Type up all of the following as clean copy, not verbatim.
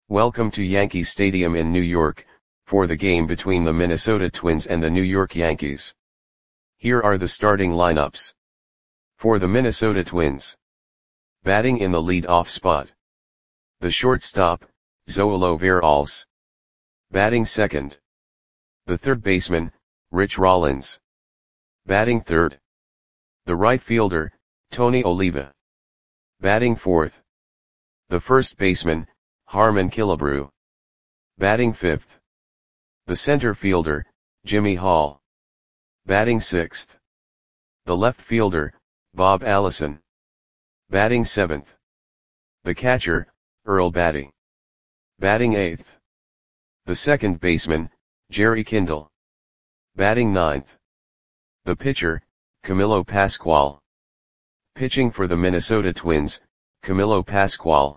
Welcome to Yankee Stadium in New York, for the game between the Minnesota Twins and the New York Yankees. Here are the starting lineups. For the Minnesota Twins. Batting in the lead-off spot. The shortstop, Zoilo Veralles. Batting second. The third baseman, Rich Rollins. Batting third. The right fielder, Tony Oliva. Batting fourth. The first baseman, Harmon Killebrew. Batting fifth. The center fielder, Jimmy Hall. Batting sixth. The left fielder, Bob Allison. Batting seventh. The catcher, Earl Battey. Batting eighth. The second baseman, Jerry Kindle. Batting ninth. The pitcher, Camilo Pascual. Pitching for the Minnesota Twins, Camilo Pascual.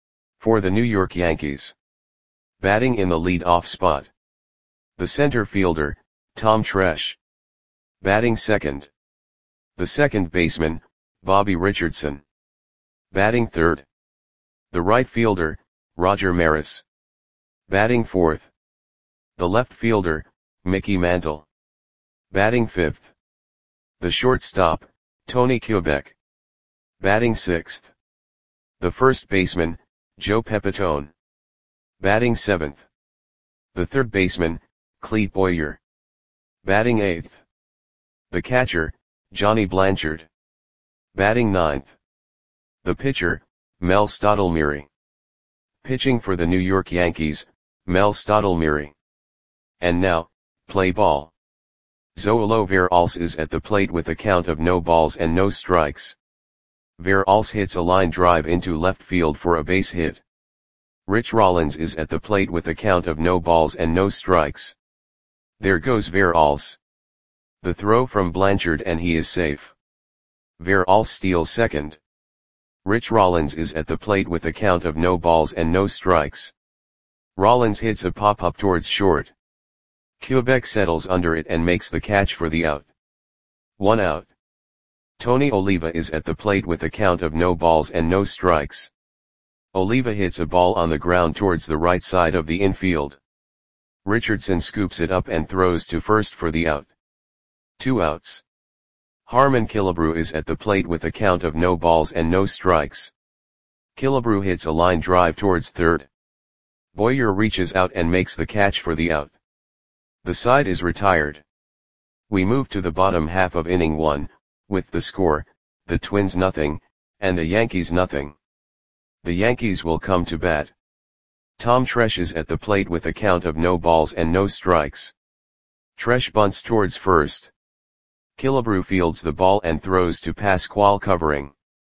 For the New York Yankees. Batting in the lead-off spot. The center fielder, Tom Tresh. Batting second. The second baseman, Bobby Richardson. Batting third. The right fielder, Roger Maris. Batting fourth. The left fielder, Mickey Mantle. Batting fifth. The shortstop, Tony Kubek. Batting sixth. The first baseman, Joe Pepitone. Batting seventh. The third baseman, Clete Boyer. Batting eighth. The catcher, Johnny Blanchard. Batting ninth. The pitcher, Mel Stottlemyre. Pitching for the New York Yankees, Mel Stottlemyre. And now, play ball. Zoilo Veralles is at the plate with a count of no balls and no strikes. Veralles hits a line drive into left field for a base hit. Rich Rollins is at the plate with a count of no balls and no strikes. There goes Veralles. The throw from Blanchard and he is safe. Veralles steals second. Rich Rollins is at the plate with a count of no balls and no strikes. Rollins hits a pop-up towards short. Kubek settles under it and makes the catch for the out. 1 out. Tony Oliva is at the plate with a count of no balls and no strikes. Oliva hits a ball on the ground towards the right side of the infield. Richardson scoops it up and throws to first for the out. 2 outs. Harmon Killebrew is at the plate with a count of no balls and no strikes. Killebrew hits a line drive towards third. Boyer reaches out and makes the catch for the out. The side is retired. We move to the bottom half of inning 1, with the score, the Twins nothing, and the Yankees nothing. The Yankees will come to bat. Tom Tresh is at the plate with a count of no balls and no strikes. Tresh bunts towards first. Killebrew fields the ball and throws to Pascual covering.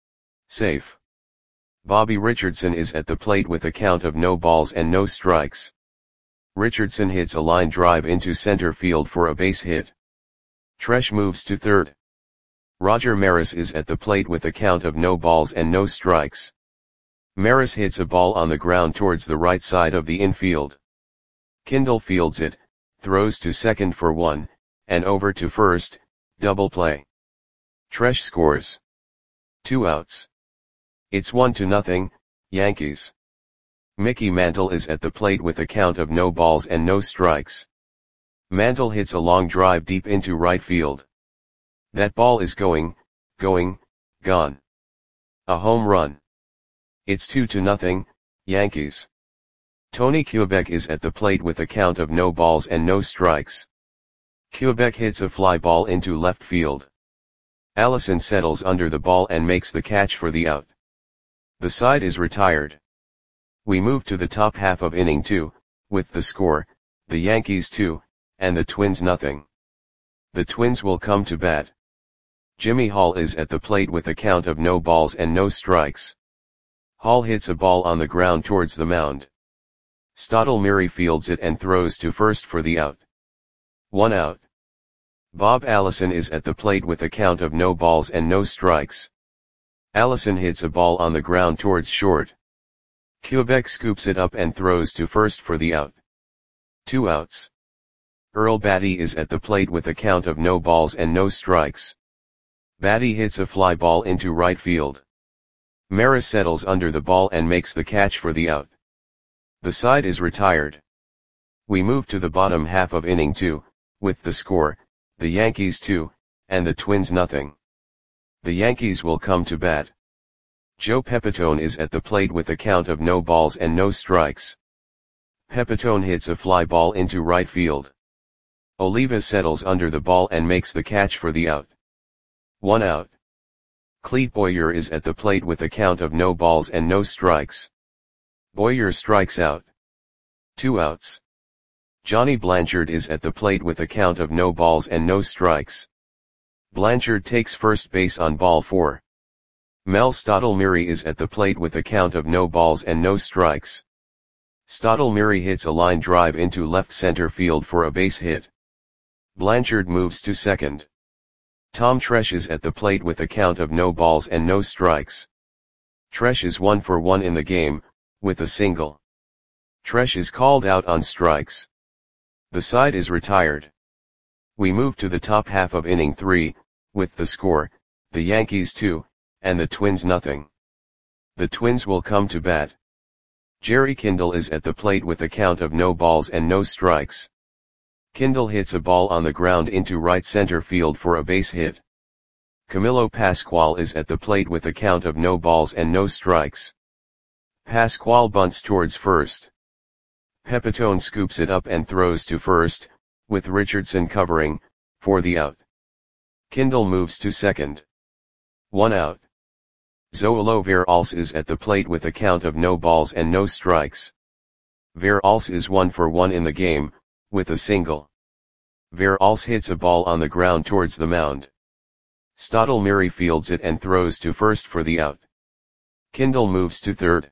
Safe. Bobby Richardson is at the plate with a count of no balls and no strikes. Richardson hits a line drive into center field for a base hit. Tresh moves to third. Roger Maris is at the plate with a count of no balls and no strikes. Maris hits a ball on the ground towards the right side of the infield. Kindle fields it, throws to second for 1, and over to first, double play. Tresh scores. 2 outs. It's 1-0, Yankees. Mickey Mantle is at the plate with a count of no balls and no strikes. Mantle hits a long drive deep into right field. That ball is gone. A home run. It's 2-0, Yankees. Tony Kubek is at the plate with a count of no balls and no strikes. Kubek hits a fly ball into left field. Allison settles under the ball and makes the catch for the out. The side is retired. We move to the top half of inning 2, with the score, the Yankees 2, and the Twins nothing. The Twins will come to bat. Jimmy Hall is at the plate with a count of no balls and no strikes. Hall hits a ball on the ground towards the mound. Stottlemyre fields it and throws to first for the out. 1 out. Bob Allison is at the plate with a count of no balls and no strikes. Allison hits a ball on the ground towards short. Kubek scoops it up and throws to first for the out. 2 outs. Earl Battey is at the plate with a count of no balls and no strikes. Battey hits a fly ball into right field. Maris settles under the ball and makes the catch for the out. The side is retired. We move to the bottom half of inning 2, with the score, the Yankees 2, and the Twins nothing. The Yankees will come to bat. Joe Pepitone is at the plate with a count of no balls and no strikes. Pepitone hits a fly ball into right field. Oliva settles under the ball and makes the catch for the out. 1 out. Clete Boyer is at the plate with a count of no balls and no strikes. Boyer strikes out. 2 outs. Johnny Blanchard is at the plate with a count of no balls and no strikes. Blanchard takes first base on ball 4. Mel Stottlemyre is at the plate with a count of no balls and no strikes. Stottlemyre hits a line drive into left center field for a base hit. Blanchard moves to second. Tom Tresh is at the plate with a count of no balls and no strikes. Tresh is 1 for 1 in the game, with a single. Tresh is called out on strikes. The side is retired. We move to the top half of inning 3, with the score, the Yankees 2, and the Twins nothing. The Twins will come to bat. Jerry Kindle is at the plate with a count of no balls and no strikes. Kindle hits a ball on the ground into right center field for a base hit. Camilo Pascual is at the plate with a count of no balls and no strikes. Pascual bunts towards first. Pepitone scoops it up and throws to first, with Richardson covering, for the out. Kindle moves to second. 1 out. Zoilo Veralce is at the plate with a count of no balls and no strikes. Veralce is 1 for 1 in the game, with a single. Veralce hits a ball on the ground towards the mound. Stottlemyre fields it and throws to first for the out. Kindle moves to third.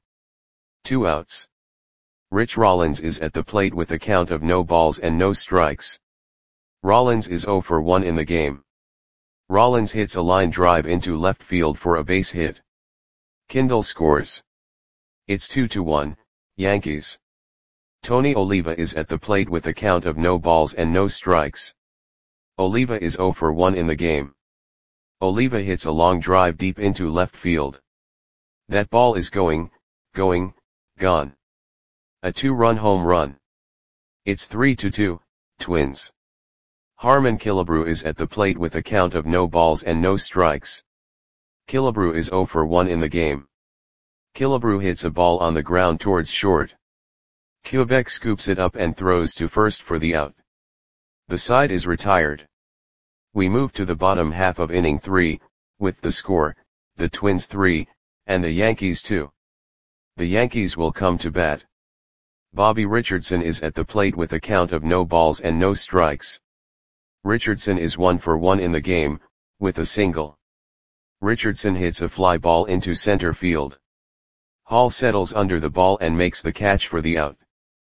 2 outs. Rich Rollins is at the plate with a count of no balls and no strikes. Rollins is 0 for 1 in the game. Rollins hits a line drive into left field for a base hit. Kindle scores. It's 2-1, Yankees. Tony Oliva is at the plate with a count of no balls and no strikes. Oliva is 0 for 1 in the game. Oliva hits a long drive deep into left field. That ball is gone. A 2-run home run. It's 3-2, Twins. Harmon Killebrew is at the plate with a count of no balls and no strikes. Killebrew is 0 for 1 in the game. Killebrew hits a ball on the ground towards short. Quebec scoops it up and throws to first for the out. The side is retired. We move to the bottom half of inning 3, with the score, the Twins 3, and the Yankees 2. The Yankees will come to bat. Bobby Richardson is at the plate with a count of no balls and no strikes. Richardson is 1 for 1 in the game, with a single. Richardson hits a fly ball into center field. Hall settles under the ball and makes the catch for the out.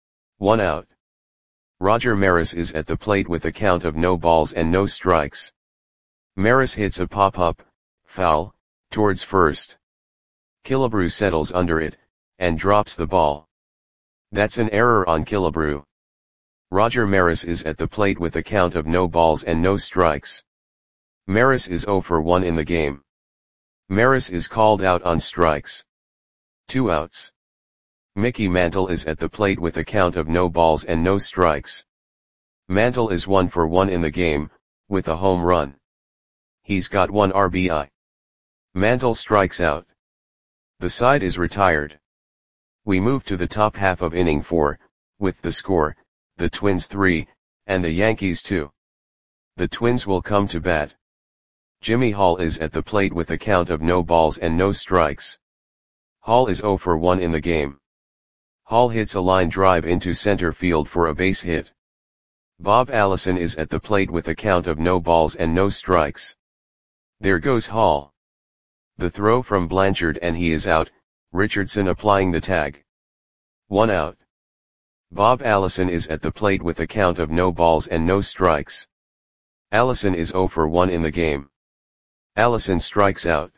1 out. Roger Maris is at the plate with a count of no balls and no strikes. Maris hits a pop-up, foul, towards first. Killebrew settles under it, and drops the ball. That's an error on Killebrew. Roger Maris is at the plate with a count of no balls and no strikes. Maris is 0 for 1 in the game. Maris is called out on strikes. 2 outs. Mickey Mantle is at the plate with a count of no balls and no strikes. Mantle is 1 for 1 in the game, with a home run. He's got 1 RBI. Mantle strikes out. The side is retired. We move to the top half of inning 4, with the score, the Twins 3, and the Yankees 2. The Twins will come to bat. Jimmy Hall is at the plate with a count of no balls and no strikes. Hall is 0 for 1 in the game. Hall hits a line drive into center field for a base hit. Bob Allison is at the plate with a count of no balls and no strikes. There goes Hall. The throw from Blanchard and he is out, Richardson applying the tag. 1 out. Bob Allison is at the plate with a count of no balls and no strikes. Allison is 0 for 1 in the game. Allison strikes out.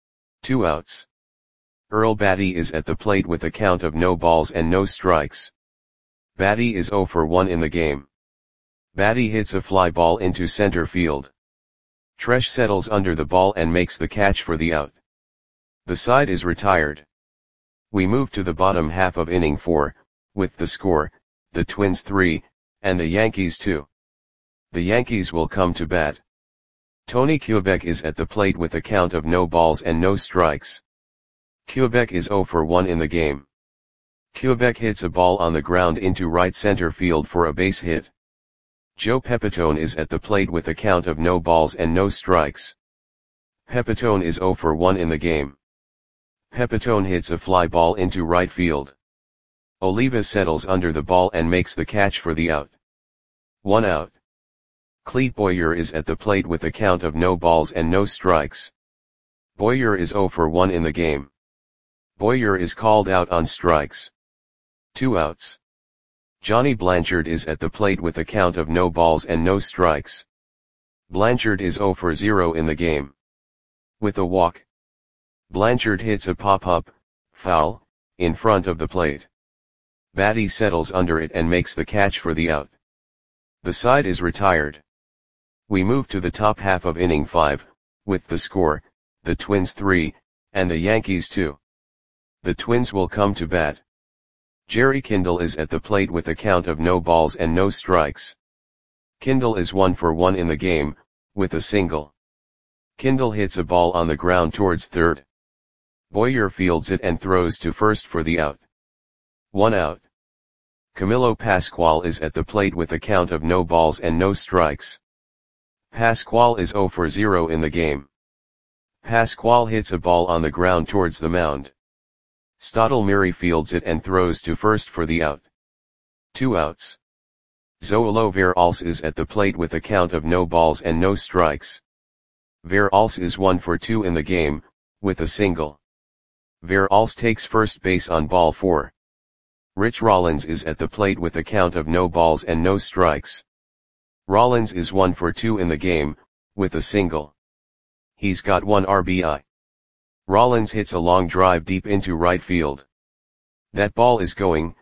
2 outs. Earl Batty is at the plate with a count of no balls and no strikes. Batty is 0 for 1 in the game. Batty hits a fly ball into center field. Tresh settles under the ball and makes the catch for the out. The side is retired. We move to the bottom half of inning 4, with the score, the Twins 3, and the Yankees 2. The Yankees will come to bat. Tony Quebec is at the plate with a count of no balls and no strikes. Quebec is 0 for 1 in the game. Quebec hits a ball on the ground into right center field for a base hit. Joe Pepitone is at the plate with a count of no balls and no strikes. Pepitone is 0 for 1 in the game. Pepitone hits a fly ball into right field. Oliva settles under the ball and makes the catch for the out. 1 out. Clete Boyer is at the plate with a count of no balls and no strikes. Boyer is 0 for 1 in the game. Boyer is called out on strikes. 2 outs. Johnny Blanchard is at the plate with a count of no balls and no strikes. Blanchard is 0 for 0 in the game. With a walk. Blanchard hits a pop-up, foul, in front of the plate. Batty settles under it and makes the catch for the out. The side is retired. We move to the top half of inning 5, with the score, the Twins 3, and the Yankees 2. The Twins will come to bat. Jerry Kindle is at the plate with a count of no balls and no strikes. Kindle is 1 for 1 in the game, with a single. Kindle hits a ball on the ground towards third. Boyer fields it and throws to first for the out. 1 out. Camilo Pascual is at the plate with a count of no balls and no strikes. Pascual is 0 for 0 in the game. Pascual hits a ball on the ground towards the mound. Stottlemyre fields it and throws to first for the out. 2 outs. Zoilo Veralles is at the plate with a count of no balls and no strikes. Veralles is 1 for 2 in the game, with a single. Veralles takes first base on ball 4. Rich Rollins is at the plate with a count of no balls and no strikes. Rollins is 1 for 2 in the game, with a single. He's got 1 RBI. Rollins hits a long drive deep into right field. That ball is gone.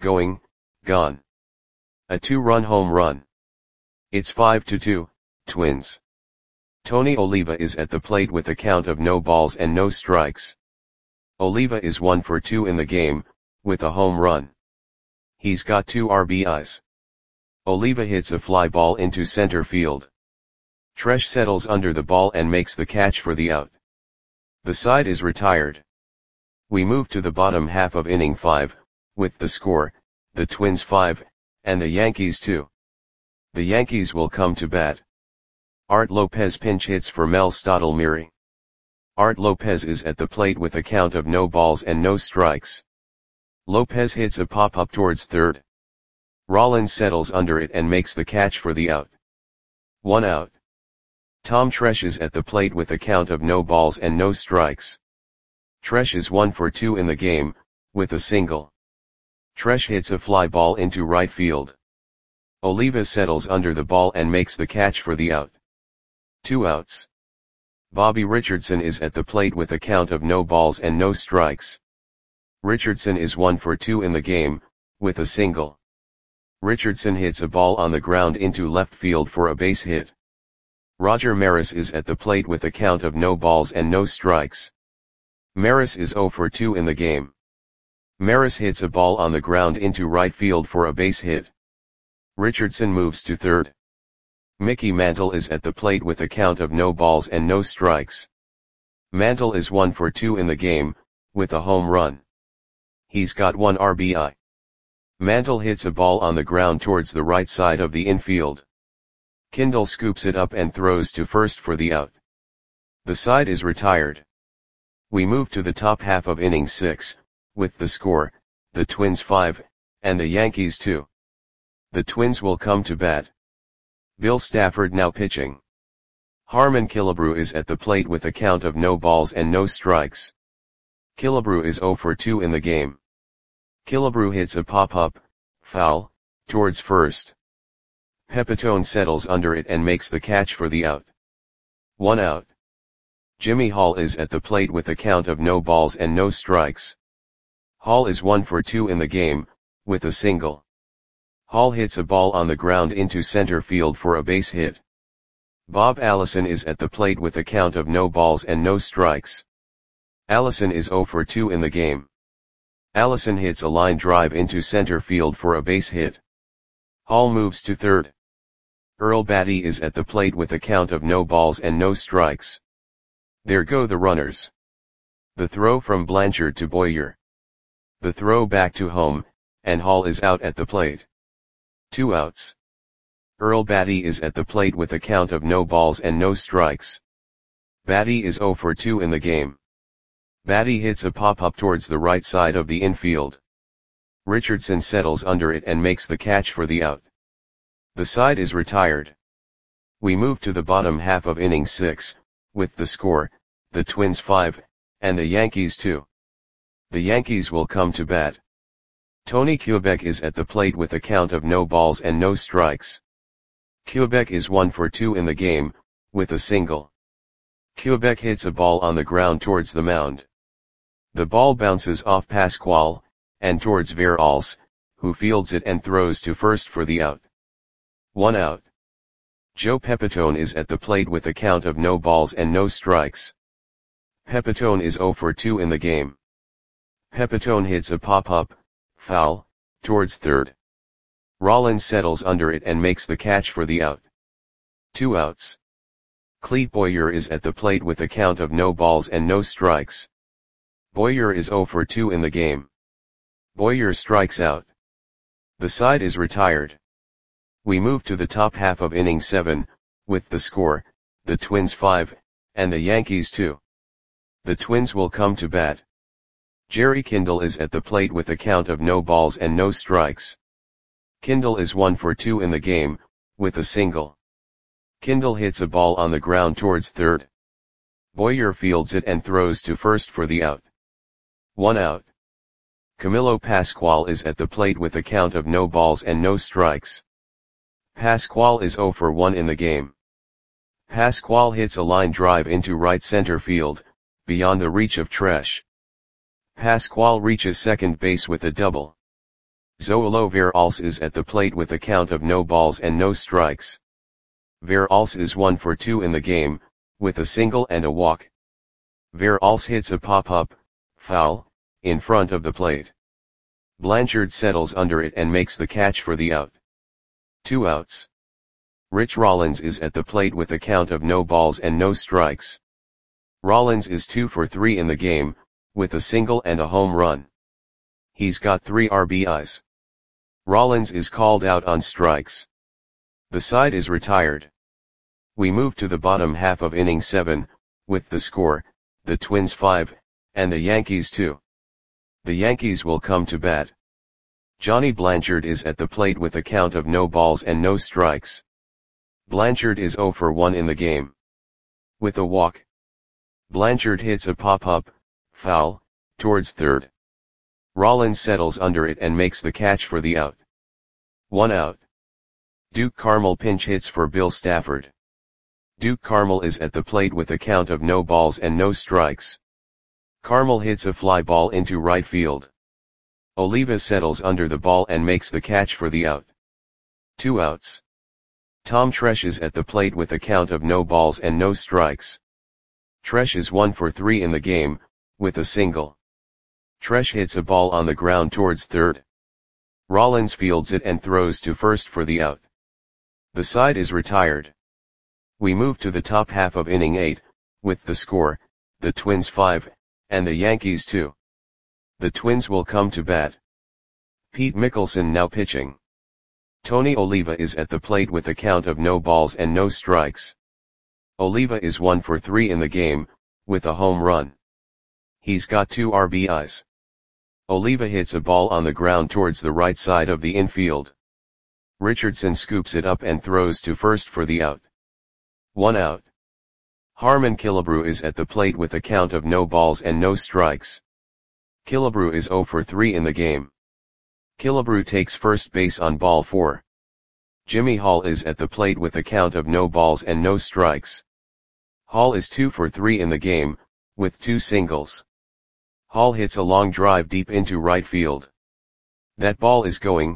A 2-run home run. It's 5-2, Twins. Tony Oliva is at the plate with a count of no balls and no strikes. Oliva is 1 for 2 in the game, with a home run. He's got 2 RBIs. Oliva hits a fly ball into center field. Tresh settles under the ball and makes the catch for the out. The side is retired. We move to the bottom half of inning 5, with the score, the Twins 5, and the Yankees 2. The Yankees will come to bat. Art Lopez pinch hits for Mel Stottlemyre. Art Lopez is at the plate with a count of no balls and no strikes. Lopez hits a pop-up towards third. Rollins settles under it and makes the catch for the out. 1 out. Tom Tresh is at the plate with a count of no balls and no strikes. Tresh is 1 for 2 in the game, with a single. Tresh hits a fly ball into right field. Oliva settles under the ball and makes the catch for the out. 2 outs. Bobby Richardson is at the plate with a count of no balls and no strikes. Richardson is 1 for 2 in the game, with a single. Richardson hits a ball on the ground into left field for a base hit. Roger Maris is at the plate with a count of no balls and no strikes. Maris is 0 for 2 in the game. Maris hits a ball on the ground into right field for a base hit. Richardson moves to third. Mickey Mantle is at the plate with a count of no balls and no strikes. Mantle is 1 for 2 in the game, with a home run. He's got 1 RBI. Mantle hits a ball on the ground towards the right side of the infield. Kindle scoops it up and throws to first for the out. The side is retired. We move to the top half of inning 6, with the score, the Twins 5, and the Yankees 2. The Twins will come to bat. Bill Stafford now pitching. Harmon Killebrew is at the plate with a count of no balls and no strikes. Killebrew is 0 for 2 in the game. Killebrew hits a pop-up, foul, towards first. Pepitone settles under it and makes the catch for the out. 1 out. Jimmy Hall is at the plate with a count of no balls and no strikes. Hall is 1 for 2 in the game, with a single. Hall hits a ball on the ground into center field for a base hit. Bob Allison is at the plate with a count of no balls and no strikes. Allison is 0 for 2 in the game. Allison hits a line drive into center field for a base hit. Hall moves to third. Earl Batty is at the plate with a count of no balls and no strikes. There go the runners. The throw from Blanchard to Boyer. The throw back to home, and Hall is out at the plate. 2 outs. Earl Batty is at the plate with a count of no balls and no strikes. Batty is 0 for 2 in the game. Batty hits a pop-up towards the right side of the infield. Richardson settles under it and makes the catch for the out. The side is retired. We move to the bottom half of inning 6, with the score, the Twins 5, and the Yankees 2. The Yankees will come to bat. Tony Kubek is at the plate with a count of no balls and no strikes. Kubek is 1 for 2 in the game, with a single. Kubek hits a ball on the ground towards the mound. The ball bounces off Pasquale, and towards Veralles, who fields it and throws to first for the out. 1 out. Joe Pepitone is at the plate with a count of no balls and no strikes. Pepitone is 0 for 2 in the game. Pepitone hits a pop-up, foul, towards third. Rollins settles under it and makes the catch for the out. 2 outs. Clete Boyer is at the plate with a count of no balls and no strikes. Boyer is 0 for 2 in the game. Boyer strikes out. The side is retired. We move to the top half of inning 7, with the score, the Twins 5, and the Yankees 2. The Twins will come to bat. Jerry Kindle is at the plate with a count of no balls and no strikes. Kindle is 1 for 2 in the game, with a single. Kindle hits a ball on the ground towards third. Boyer fields it and throws to first for the out. 1 out. Camilo Pasquale is at the plate with a count of no balls and no strikes. Pasquale is 0 for 1 in the game. Pasquale hits a line drive into right center field, beyond the reach of Tresh. Pasquale reaches second base with a double. Zoilo Veralles is at the plate with a count of no balls and no strikes. Veralles is 1 for 2 in the game, with a single and a walk. Veralles hits a pop-up, foul, in front of the plate. Blanchard settles under it and makes the catch for the out. 2 outs. Rich Rollins is at the plate with a count of no balls and no strikes. Rollins is 2 for 3 in the game, with a single and a home run. He's got 3 RBIs. Rollins is called out on strikes. The side is retired. We move to the bottom half of inning 7, with the score, the Twins 5, and the Yankees 2. The Yankees will come to bat. Johnny Blanchard is at the plate with a count of no balls and no strikes. Blanchard is 0 for 1 in the game. With a walk. Blanchard hits a pop-up, foul, towards third. Rollins settles under it and makes the catch for the out. 1 out. Duke Carmel pinch hits for Bill Stafford. Duke Carmel is at the plate with a count of no balls and no strikes. Carmel hits a fly ball into right field. Oliva settles under the ball and makes the catch for the out. 2 outs. Tom Tresh is at the plate with a count of no balls and no strikes. Tresh is 1 for 3 in the game, with a single. Tresh hits a ball on the ground towards third. Rollins fields it and throws to first for the out. The side is retired. We move to the top half of inning 8, with the score, the Twins 5, and the Yankees 2. The Twins will come to bat. Pete Mickelson now pitching. Tony Oliva is at the plate with a count of no balls and no strikes. Oliva is 1 for 3 in the game, with a home run. He's got 2 RBIs. Oliva hits a ball on the ground towards the right side of the infield. Richardson scoops it up and throws to first for the out. 1 out. Harmon Killebrew is at the plate with a count of no balls and no strikes. Killebrew is 0 for 3 in the game. Killebrew takes first base on ball 4. Jimmy Hall is at the plate with a count of no balls and no strikes. Hall is 2 for 3 in the game, with 2 singles. Hall hits a long drive deep into right field. That ball is gone.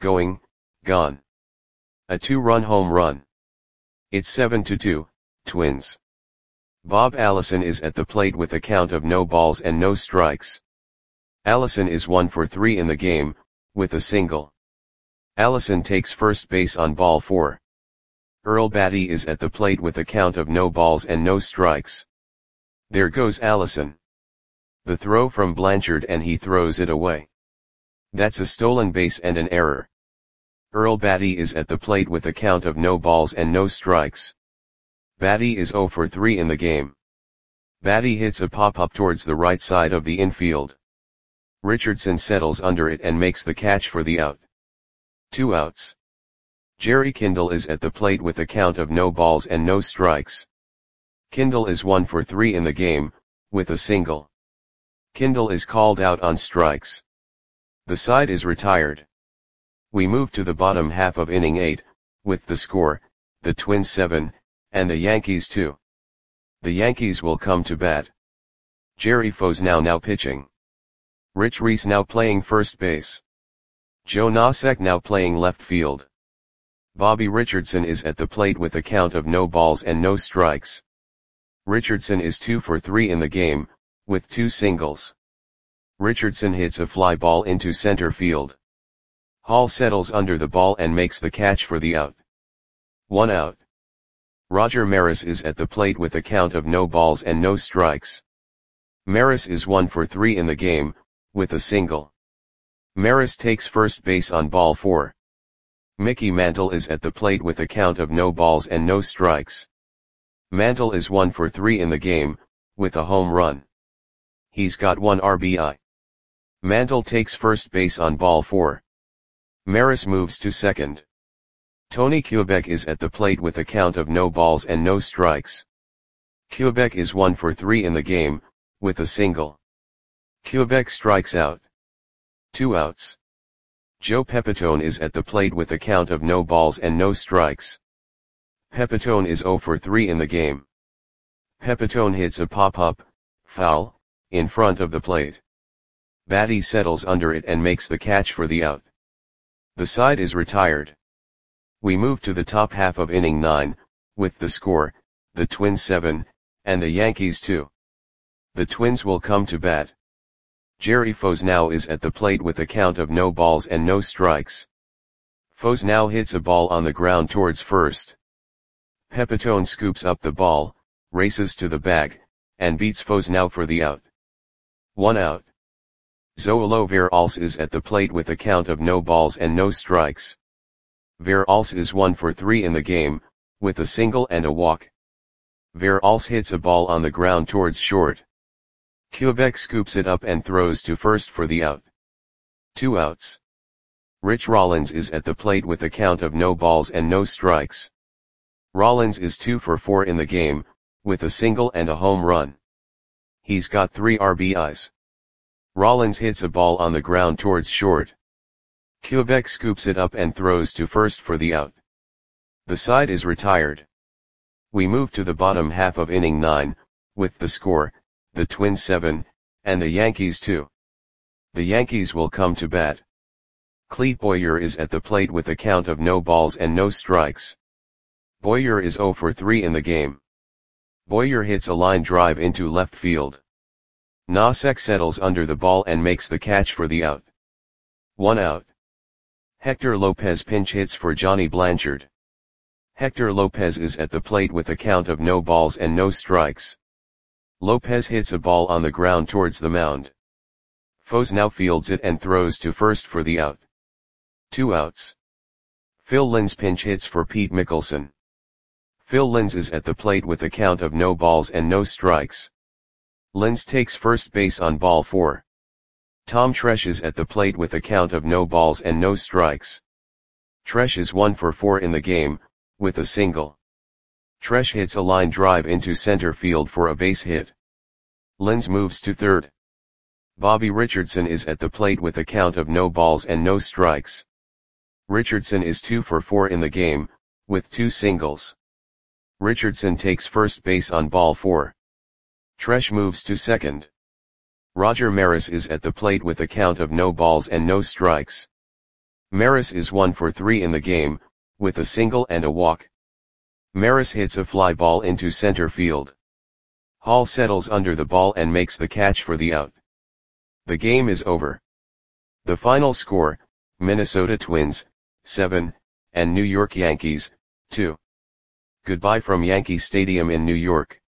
A 2-run home run. It's 7-2, Twins. Bob Allison is at the plate with a count of no balls and no strikes. Allison is 1 for 3 in the game, with a single. Allison takes first base on ball 4. Earl Batty is at the plate with a count of no balls and no strikes. There goes Allison. The throw from Blanchard and he throws it away. That's a stolen base and an error. Earl Batty is at the plate with a count of no balls and no strikes. Batty is 0 for 3 in the game. Batty hits a pop-up towards the right side of the infield. Richardson settles under it and makes the catch for the out. 2 outs. Jerry Kindle is at the plate with a count of no balls and no strikes. Kindle is 1 for 3 in the game, with a single. Kindle is called out on strikes. The side is retired. We move to the bottom half of inning 8, with the score, the Twins 7, and the Yankees 2. The Yankees will come to bat. Jerry Fosnow now pitching. Rich Reese now playing first base. Joe Nosek now playing left field. Bobby Richardson is at the plate with a count of no balls and no strikes. Richardson is 2 for 3 in the game, with 2 singles. Richardson hits a fly ball into center field. Hall settles under the ball and makes the catch for the out. 1 out. Roger Maris is at the plate with a count of no balls and no strikes. Maris is 1 for 3 in the game, with a single. Maris takes first base on ball 4. Mickey Mantle is at the plate with a count of no balls and no strikes. Mantle is 1 for 3 in the game, with a home run. He's got 1 RBI. Mantle takes first base on ball 4. Maris moves to second. Tony Kubek is at the plate with a count of no balls and no strikes. Kubek is 1 for 3 in the game, with a single. Kubek strikes out. 2 outs. Joe Pepitone is at the plate with a count of no balls and no strikes. Pepitone is 0 for 3 in the game. Pepitone hits a pop-up, foul, in front of the plate. Batty settles under it and makes the catch for the out. The side is retired. We move to the top half of inning 9, with the score, the Twins 7, and the Yankees 2. The Twins will come to bat. Jerry Fosnow is at the plate with a count of no balls and no strikes. Fosnow hits a ball on the ground towards first. Pepitone scoops up the ball, races to the bag, and beats Fosnow for the out. 1 out. Zoilo Veralce is at the plate with a count of no balls and no strikes. Veralce is 1 for 3 in the game, with a single and a walk. Veralce hits a ball on the ground towards short. Kubek scoops it up and throws to first for the out. 2 outs. Rich Rollins is at the plate with a count of no balls and no strikes. Rollins is 2 for 4 in the game, with a single and a home run. He's got 3 RBIs. Rollins hits a ball on the ground towards short. Kubek scoops it up and throws to first for the out. The side is retired. We move to the bottom half of inning 9, with the score, the Twins 7, and the Yankees 2. The Yankees will come to bat. Clete Boyer is at the plate with a count of no balls and no strikes. Boyer is 0 for 3 in the game. Boyer hits a line drive into left field. Nosek settles under the ball and makes the catch for the out. 1 out. Hector Lopez pinch hits for Johnny Blanchard. Hector Lopez is at the plate with a count of no balls and no strikes. Lopez hits a ball on the ground towards the mound. Fosnow fields it and throws to first for the out. 2 outs. Phil Linz pinch hits for Pete Mickelson. Phil Linz is at the plate with a count of no balls and no strikes. Linz takes first base on ball 4. Tom Tresh is at the plate with a count of no balls and no strikes. Tresh is 1 for 4 in the game, with a single. Tresh hits a line drive into center field for a base hit. Linz moves to third. Bobby Richardson is at the plate with a count of no balls and no strikes. Richardson is 2 for 4 in the game, with 2 singles. Richardson takes first base on ball 4. Tresh moves to second. Roger Maris is at the plate with a count of no balls and no strikes. Maris is 1 for 3 in the game, with a single and a walk. Maris hits a fly ball into center field. Hall settles under the ball and makes the catch for the out. The game is over. The final score, Minnesota Twins, 7, and New York Yankees, 2. Goodbye from Yankee Stadium in New York.